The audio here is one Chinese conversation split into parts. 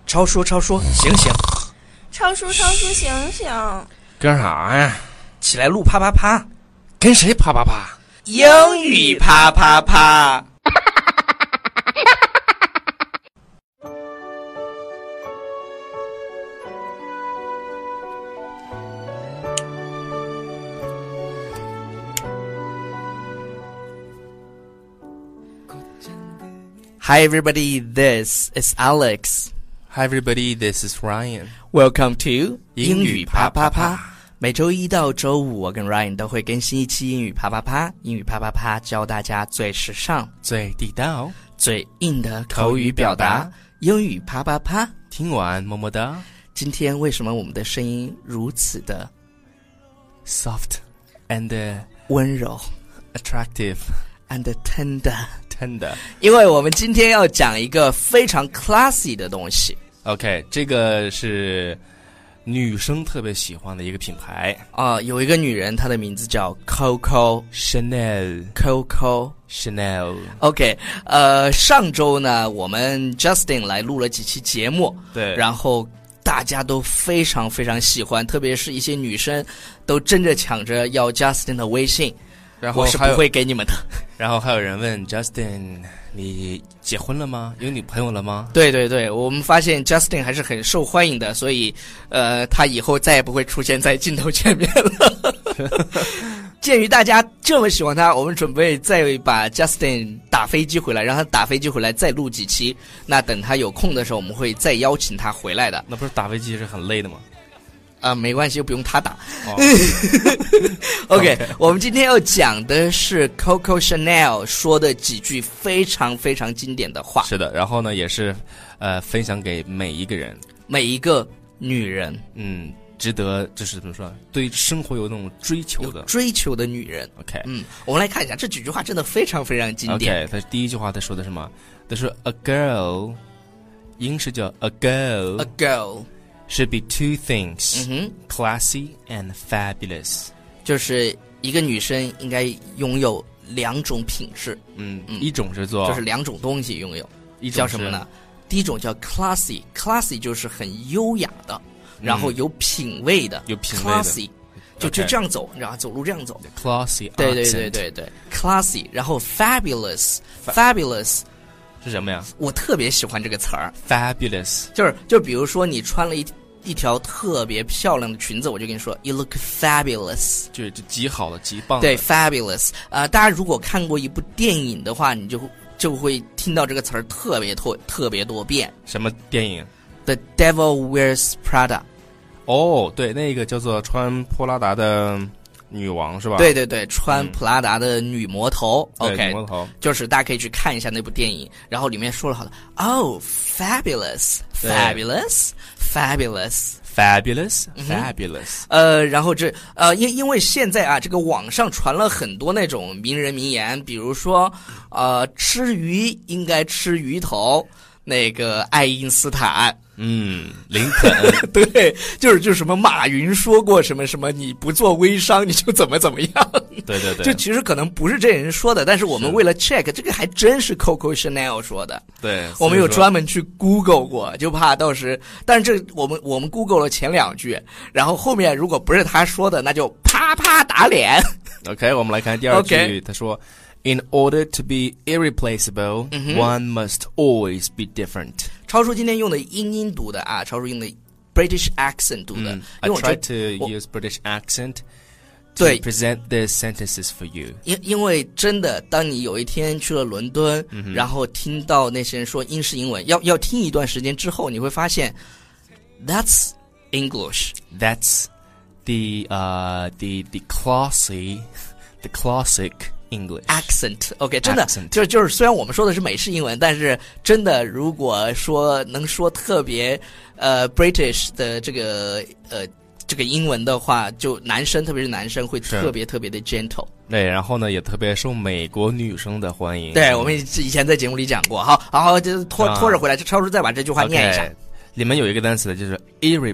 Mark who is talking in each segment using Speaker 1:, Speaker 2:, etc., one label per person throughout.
Speaker 1: 超叔，醒醒！
Speaker 2: 超叔，醒醒！
Speaker 3: 干啥呀？
Speaker 1: 起来录啪啪啪！
Speaker 3: 跟谁啪啪啪？
Speaker 1: 英语啪啪啪！Hi everybody, this is Alex.
Speaker 3: Hi everybody, this is Ryan.
Speaker 1: Welcome to
Speaker 3: 英语啪啪啪。
Speaker 1: 每周一到周五，我跟 Ryan 都会更新一期英语啪啪啪。英语啪啪啪教大家最时尚、
Speaker 3: 最地道、
Speaker 1: 最硬的口语表达。英语啪啪啪，
Speaker 3: 听完么么哒。
Speaker 1: 今天为什么我们的声音如此的
Speaker 3: soft and
Speaker 1: 温柔
Speaker 3: attractive
Speaker 1: and tender？因为我们今天要讲一个非常 classy 的东西。
Speaker 3: OK， 这个是女生特别喜欢的一个品牌
Speaker 1: 有一个女人，她的名字叫 Coco
Speaker 3: Chanel。
Speaker 1: OK， 上周呢，我们 Justin 来录了几期节目，
Speaker 3: 对，
Speaker 1: 然后大家都非常非常喜欢，特别是一些女生都争着抢着要 Justin 的微信。
Speaker 3: 然后
Speaker 1: 我是不会给你们的。
Speaker 3: 然后还有人问 Justin， 你结婚了吗？有女朋友了吗？
Speaker 1: 对，我们发现 Justin 还是很受欢迎的，所以他以后再也不会出现在镜头前面了。鉴于大家这么喜欢他，我们准备再把 Justin 打飞机回来，让他打飞机回来再录几期。那等他有空的时候，我们会再邀请他回来的。
Speaker 3: 那不是打飞机是很累的吗？
Speaker 1: 没关系，又不用他打。OK， 我们今天要讲的是 Coco Chanel 说的几句非常非常经典的话。
Speaker 3: 是的，然后呢，也是分享给每一个人，
Speaker 1: 每一个女人，
Speaker 3: 值得就是怎么说，对生活有那种追求的
Speaker 1: 女人。
Speaker 3: OK，
Speaker 1: 我们来看一下这几句话，真的非常非常经典。
Speaker 3: OK， 他第一句话他说的什么？他说 A girl， 英式叫 A girl should be two things，classy and fabulous，
Speaker 1: 就是一个女生应该拥有两种品质。
Speaker 3: 一种是做，
Speaker 1: 就是两种东西拥有，
Speaker 3: 一种
Speaker 1: 叫什么呢？第一种叫 classy 就是很优雅的，然后有品味的，classy 就这样走，然后走路这样走
Speaker 3: ，classy，
Speaker 1: 对 classy， 然后 fabulous
Speaker 3: 是什么呀？
Speaker 1: 我特别喜欢这个词儿
Speaker 3: ，fabulous，
Speaker 1: 就比如说你穿了一条特别漂亮的裙子，我就跟你说 You look fabulous，
Speaker 3: 就极好的，极棒的。
Speaker 1: 对 fabulous， 大家如果看过一部电影的话，你就会听到这个词儿特别多遍。
Speaker 3: 什么电影？
Speaker 1: The Devil Wears Prada。
Speaker 3: 对，那个叫做穿普拉达的女王是吧？
Speaker 1: 对，穿普拉达的女魔头。OK，
Speaker 3: 女魔头，
Speaker 1: 就是大家可以去看一下那部电影，然后里面说了好多fabulous， 然后因为现在啊，这个网上传了很多那种名人名言，比如说吃鱼应该吃鱼头，那个爱因斯坦，
Speaker 3: 林肯，
Speaker 1: 对，就是什么马云说过什么你不做微商你就怎么样，
Speaker 3: 对，
Speaker 1: 就其实可能不是这人说的，但是我们为了 check 这个还真是 Coco Chanel 说的，
Speaker 3: 对，
Speaker 1: 我们有专门去 Google 过，就怕到时，但是我们 Google 了前两句，然后后面如果不是他说的，那就啪啪打脸。
Speaker 3: OK， 我们来看第二句，他说 In order to be irreplaceable, one must always be different。
Speaker 1: 超叔今天用的英读的啊，超叔用的 British accent 读的。
Speaker 3: I try to use British accent to present the sentences for you。
Speaker 1: 因为真的，当你有一天去了伦敦，然后听到那些人说英式英文，要听一段时间之后，你会发现 That's English.
Speaker 3: That's the classic English
Speaker 1: accent。 OK， 真的就是虽然我们说的是美式英文，但是真的如果说能说特别British 的这个英文的话，就男生特别是男生会特别的 gentle。
Speaker 3: 对，然后呢也特别受美国女生的欢迎。
Speaker 1: 对，我们以前在节目里讲过。好，就拖着回来，超叔再把这句话念一下。
Speaker 3: 里面有一个单词就是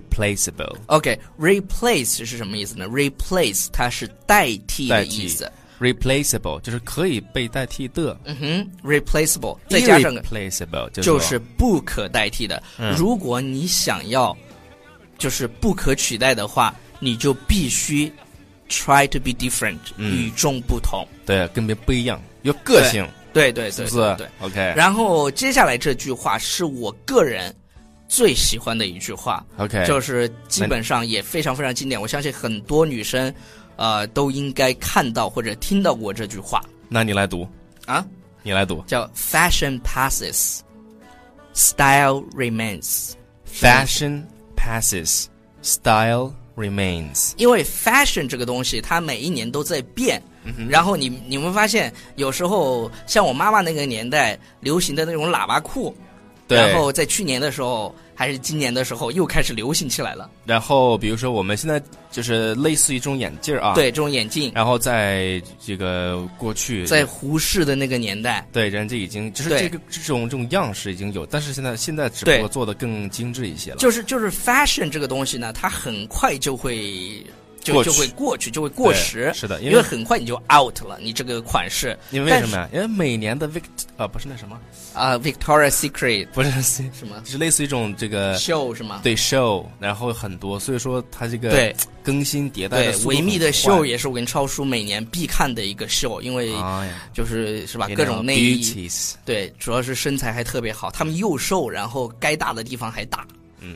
Speaker 3: irreplaceable。
Speaker 1: OK， replace 是什么意思呢？ replace 它是代替的意思。
Speaker 3: replaceable 就是可以被代替的。
Speaker 1: replaceable 再加上
Speaker 3: irreplaceable
Speaker 1: 就是不可代替的。如果你想要就是不可取代的话，你就必须 try to be different，与众不同。
Speaker 3: 对，跟别人不一样，有个性。
Speaker 1: 对，是
Speaker 3: 不是？对
Speaker 1: OK。然后接下来这句话是我个人最喜欢的一句话。
Speaker 3: OK，
Speaker 1: 就是基本上也非常非常经典，我相信很多女生都应该看到或者听到过这句话。
Speaker 3: 那你来读
Speaker 1: 啊？
Speaker 3: 你来读。
Speaker 1: 叫 Fashion passes, style remains.
Speaker 3: Fashion passes, style remains.
Speaker 1: 因为 fashion 这个东西它每一年都在变。然后你们发现有时候像我妈妈那个年代流行的那种喇叭裤，然后在去年的时候还是今年的时候又开始流行起来了。
Speaker 3: 然后比如说我们现在就是类似于这种眼镜啊，
Speaker 1: 对，这种眼镜。
Speaker 3: 然后在这个过去
Speaker 1: 在胡适的那个年代，
Speaker 3: 对，人家已经就是这种样式已经有，但是现在只不过做得更精致一些了。就是
Speaker 1: fashion 这个东西呢，它很快就会过去，就会过时。
Speaker 3: 是的，
Speaker 1: 因为很快你就 out 了，你这个款式。
Speaker 3: 因为什么呀？因为每年的不是那什么
Speaker 1: Victoria's Secret
Speaker 3: 不是
Speaker 1: 什么，
Speaker 3: 是类似一种这个
Speaker 1: show 是吗？
Speaker 3: 对 show， 然后很多，所以说它这个
Speaker 1: 对
Speaker 3: 更新迭代的速度很快。
Speaker 1: 维密的 show 也是我跟超叔每年必看的一个 show， 因为是吧，各种内衣，对，主要是身材还特别好，他们又瘦，然后该大的地方还大。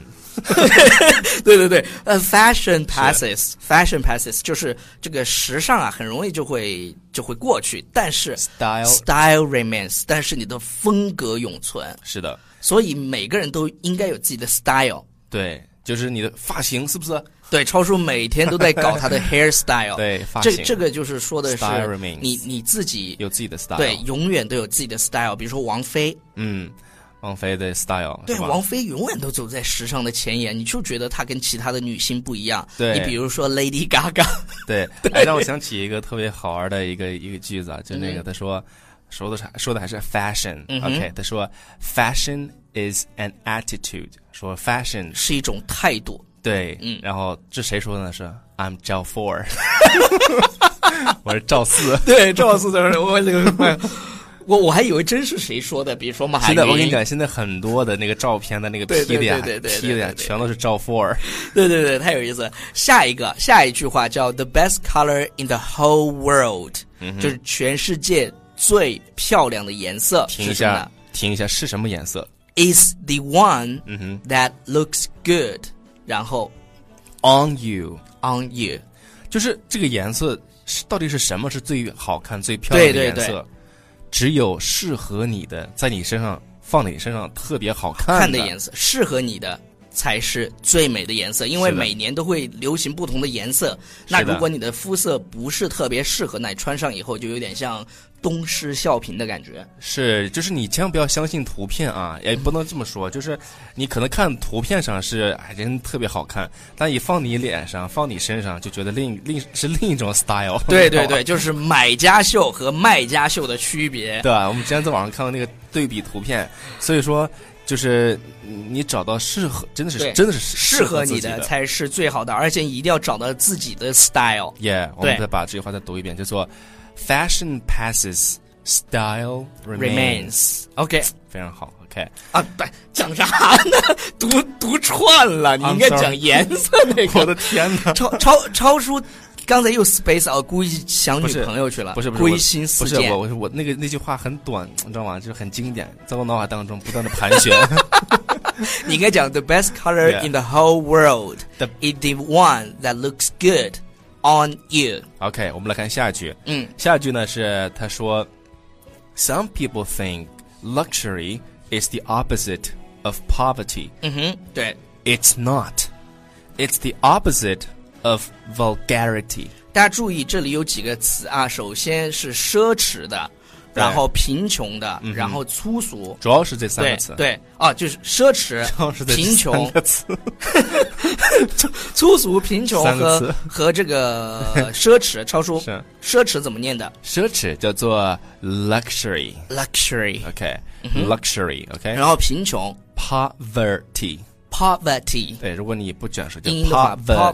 Speaker 1: 对，fashion passes 就是这个时尚啊，很容易就会过去，但是 style remains， 但是你的风格永存。是的，所以每个人都应该有自己的 style。对，
Speaker 3: 就是你的发型是不是？
Speaker 1: 对，超叔每天都在搞他的 hairstyle。
Speaker 3: 对，发型
Speaker 1: 这个就是说的是你自己
Speaker 3: 有自己的 style，
Speaker 1: 对，永远都有自己的 style。比如说王菲，
Speaker 3: 王菲的 style，
Speaker 1: 对，王菲永远都走在时尚的前沿，你就觉得她跟其他的女星不一样。
Speaker 3: 对，
Speaker 1: 你比如说 Lady Gaga，
Speaker 3: 对，让我想起一个特别好玩的一个句子啊，就那个他说的还是 fashion，OK， 他说 fashion is an attitude， 说 fashion
Speaker 1: 是一种态度。
Speaker 3: 对，然后这谁说的呢？是 I'm 赵4， 我是赵4，
Speaker 1: 对，赵4的人，我这个。我还以为真是谁说的，比如说马海云。
Speaker 3: 现在我跟你讲，现在很多的那个照片的那个 P 的呀，全都是赵4。
Speaker 1: 对，太有意思。下一句话叫 The best color in the whole world，就是全世界最漂亮的颜色。
Speaker 3: 停一下，是什么颜色
Speaker 1: ？Is the one that looks good，然后
Speaker 3: on you，
Speaker 1: 就是
Speaker 3: 这个颜色到底是什么是最好看、最漂亮的颜色？
Speaker 1: 对。
Speaker 3: 只有适合你的，在你身上放在你身上特别好看
Speaker 1: 的颜色，适合你的才是最美的颜色。因为每年都会流行不同的颜色，那如果你的肤色不是特别适合，那你穿上以后就有点像东施效颦的感觉。
Speaker 3: 是，就是你千万不要相信图片啊，也不能这么说，就是你可能看图片上是人特别好看，但一放你脸上放你身上就觉得另一种 style。
Speaker 1: 对，就是买家秀和卖家秀的区别。
Speaker 3: 对，我们之前在网上看到那个对比图片，所以说就是你找到真的是
Speaker 1: 适合你的才是最好的，而且一定要找到自己的 style。
Speaker 3: 我们再把这句话再读一遍，就说Fashion passes, style remains.
Speaker 1: OK，
Speaker 3: 非常好。OK
Speaker 1: 啊，对，讲啥呢？读串了，你应该讲颜色那个。
Speaker 3: 我的天哪！
Speaker 1: 超叔刚才又 space out， 故意想女朋友去了。
Speaker 3: 不是
Speaker 1: 归心似箭。
Speaker 3: 不是我那句话很短，你知道吗？就是很经典，在我脑海当中不断的盘旋。
Speaker 1: 你应该讲 The best color in the whole world is the one that looks good on you.
Speaker 3: OK， 我们来看下一句。下一句呢是他说 Some people think luxury is the opposite of poverty.
Speaker 1: 对。
Speaker 3: It's not. It's the opposite of vulgarity.
Speaker 1: 大家注意，这里有几个词啊，首先是奢侈的，然后贫穷的，然后粗俗，
Speaker 3: 主要是这三个词。
Speaker 1: 对啊，就是奢侈、贫穷、粗俗、贫穷和这个奢侈。超叔，奢侈怎么念的？
Speaker 3: 奢侈叫做 luxury。
Speaker 1: OK，
Speaker 3: luxury OK，
Speaker 1: 然后贫穷
Speaker 3: poverty。
Speaker 1: poverty，
Speaker 3: 对，如果你不卷舌叫
Speaker 1: 英音的话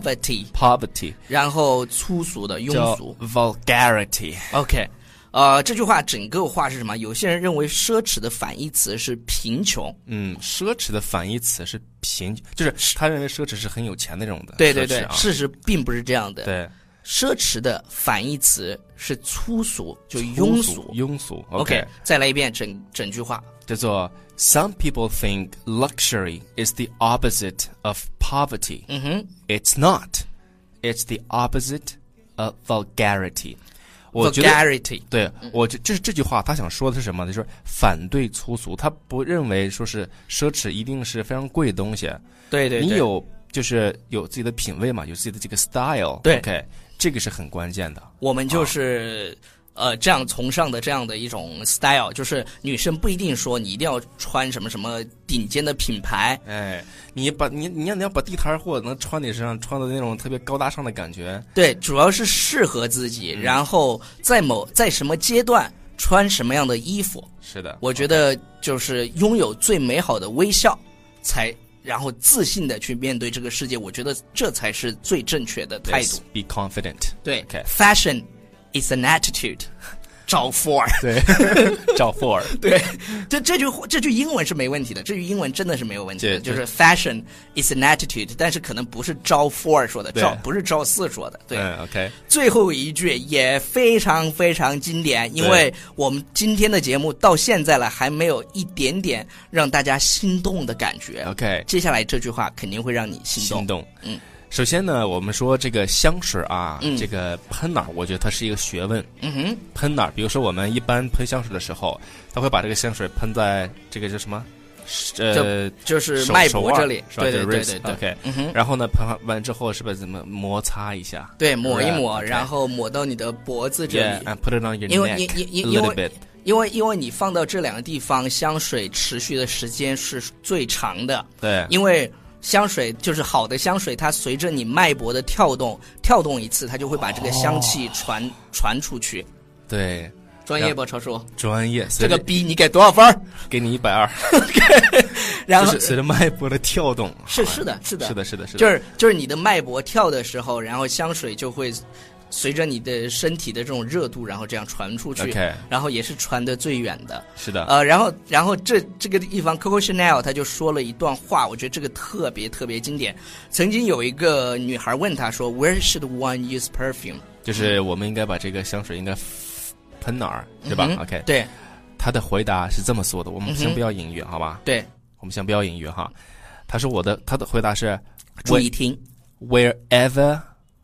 Speaker 1: poverty， 然后粗俗的庸俗
Speaker 3: 叫 vulgarity。
Speaker 1: OK， 这句话整个话是什么？有些人认为奢侈的反义词是贫穷。
Speaker 3: 奢侈的反义词是就是他认为奢侈是很有钱那种的。
Speaker 1: 对对对，
Speaker 3: 啊、
Speaker 1: 事实并不是这样的。
Speaker 3: 对，
Speaker 1: 奢侈的反义词是粗俗，就庸俗。
Speaker 3: 庸俗。
Speaker 1: OK， 再来一遍整句话，
Speaker 3: 叫做 Some people think luxury is the opposite of poverty. It's not. It's the opposite of vulgarity.
Speaker 1: vulgarity，
Speaker 3: 对，这句话他想说的是什么？就是反对粗俗，他不认为说是奢侈一定是非常贵的东西。
Speaker 1: 对对对，
Speaker 3: 你就是有自己的品味嘛，有自己的这个 style。
Speaker 1: 对
Speaker 3: ，OK， 这个是很关键的。
Speaker 1: 我们就是这样崇尚的这样的一种 style， 就是女生不一定说你一定要穿什么什么顶尖的品牌。
Speaker 3: 哎，你要把地摊货能穿你身上，穿的那种特别高大上的感觉。
Speaker 1: 对，主要是适合自己，然后在什么阶段穿什么样的衣服。
Speaker 3: 是的，
Speaker 1: 我觉得就是拥有最美好的微笑，然后自信的去面对这个世界，我觉得这才是最正确的态度。
Speaker 3: Be confident。
Speaker 1: 对
Speaker 3: ，OK，
Speaker 1: fashion is an attitude。找 for，
Speaker 3: 对，找 for，
Speaker 1: 对，这句英文是没问题的，这句英文真的是没有问题的，就是 fashion is an attitude， 但是可能不是赵 for 说的，不是赵四说的，对
Speaker 3: ，OK。
Speaker 1: 最后一句也非常非常经典，因为我们今天的节目到现在了，还没有一点点让大家心动的感觉
Speaker 3: ，OK。
Speaker 1: 接下来这句话肯定会让你心动，
Speaker 3: 首先呢，我们说这个香水啊，这个喷哪儿，我觉得它是一个学问。喷哪儿？比如说我们一般喷香水的时候，他会把这个香水喷在这个叫什么？
Speaker 1: 就是脉搏这里，
Speaker 3: 是吧？
Speaker 1: 对
Speaker 3: ，OK。然后呢，喷完之后是不是怎么摩擦一下？
Speaker 1: 对，抹一抹，然后抹到你的脖子这里。
Speaker 3: Yeah, put it on your neck a little bit.
Speaker 1: 因为你放到这两个地方，香水持续的时间是最长的。
Speaker 3: 对，
Speaker 1: 因为香水就是好的香水，它随着你脉搏的跳动一次，它就会把这个香气传出去。
Speaker 3: 对，
Speaker 1: 专业不，超叔？
Speaker 3: 专业。
Speaker 1: 这个逼你给多少分？
Speaker 3: 给你120。
Speaker 1: 然后
Speaker 3: 就是随着脉搏的跳动。
Speaker 1: 是的。就是你的脉搏跳的时候，然后香水就会随着你的身体的这种热度，然后这样传出去。
Speaker 3: Okay.
Speaker 1: 然后也是传得最远的。
Speaker 3: 是的。
Speaker 1: 然后这个地方 Coco Chanel 他就说了一段话，我觉得这个特别特别经典。曾经有一个女孩问他说 Where should one use perfume？
Speaker 3: 就是我们应该把这个香水应该喷哪儿，对吧？OK。
Speaker 1: 对。
Speaker 3: 他的回答是这么说的，我们先不要隐喻，好吧？
Speaker 1: 对。
Speaker 3: 我们先不要隐喻哈。他说他的回答是
Speaker 1: 注意听
Speaker 3: Wherever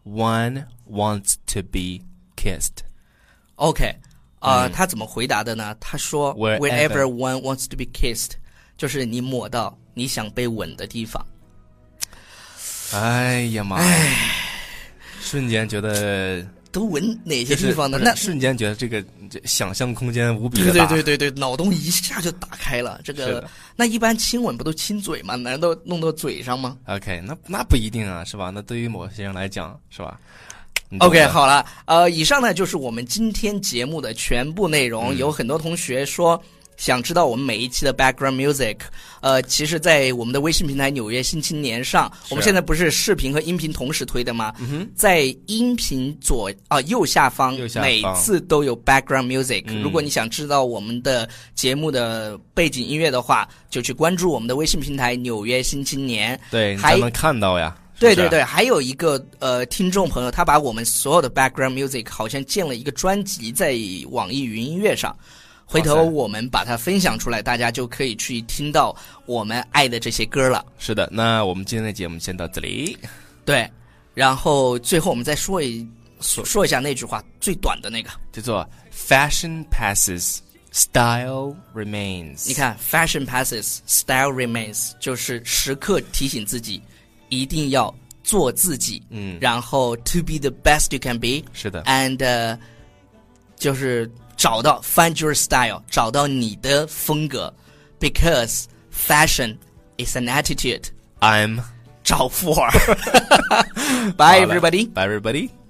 Speaker 3: one wants to be kissed。
Speaker 1: OK， 他怎么回答的呢？他说 Wherever one wants to be kissed， 就是你抹到你想被吻的地方。
Speaker 3: 哎呀妈呀，瞬间觉得
Speaker 1: 都吻哪些地方呢？那
Speaker 3: 瞬间觉得这想象空间无比的大。
Speaker 1: 对，脑洞一下就打开了。这个那一般亲吻不都亲嘴吗？难道弄到嘴上吗
Speaker 3: ？OK， 那不一定啊，是吧？那对于某些人来讲，是吧
Speaker 1: ？OK， 好了，以上呢就是我们今天节目的全部内容。有很多同学说想知道我们每一期的 background music， 其实在我们的微信平台纽约新青年上，我们现在不是视频和音频同时推的吗？在音频右下方每次都有 background music。如果你想知道我们的节目的背景音乐的话，就去关注我们的微信平台纽约新青年。
Speaker 3: 对，你才能看到呀。
Speaker 1: 对，还有一个听众朋友，他把我们所有的 background music 好像建了一个专辑在网易云音乐上。回头我们把它分享出来，大家就可以去听到我们爱的这些歌了。
Speaker 3: 是的，那我们今天的节目先到这里。
Speaker 1: 对，然后最后我们再说一下那句话最短的那个，
Speaker 3: 叫做 Fashion passes, style remains。
Speaker 1: 你看 Fashion passes, style remains 就是时刻提醒自己一定要做自己，然后 to be the best you can be。
Speaker 3: 是的。
Speaker 1: and 就是找到 find your style， 找到你的风格 ，because fashion is an attitude。
Speaker 3: I'm
Speaker 1: 找富儿。Bye everybody.
Speaker 3: Bye everybody.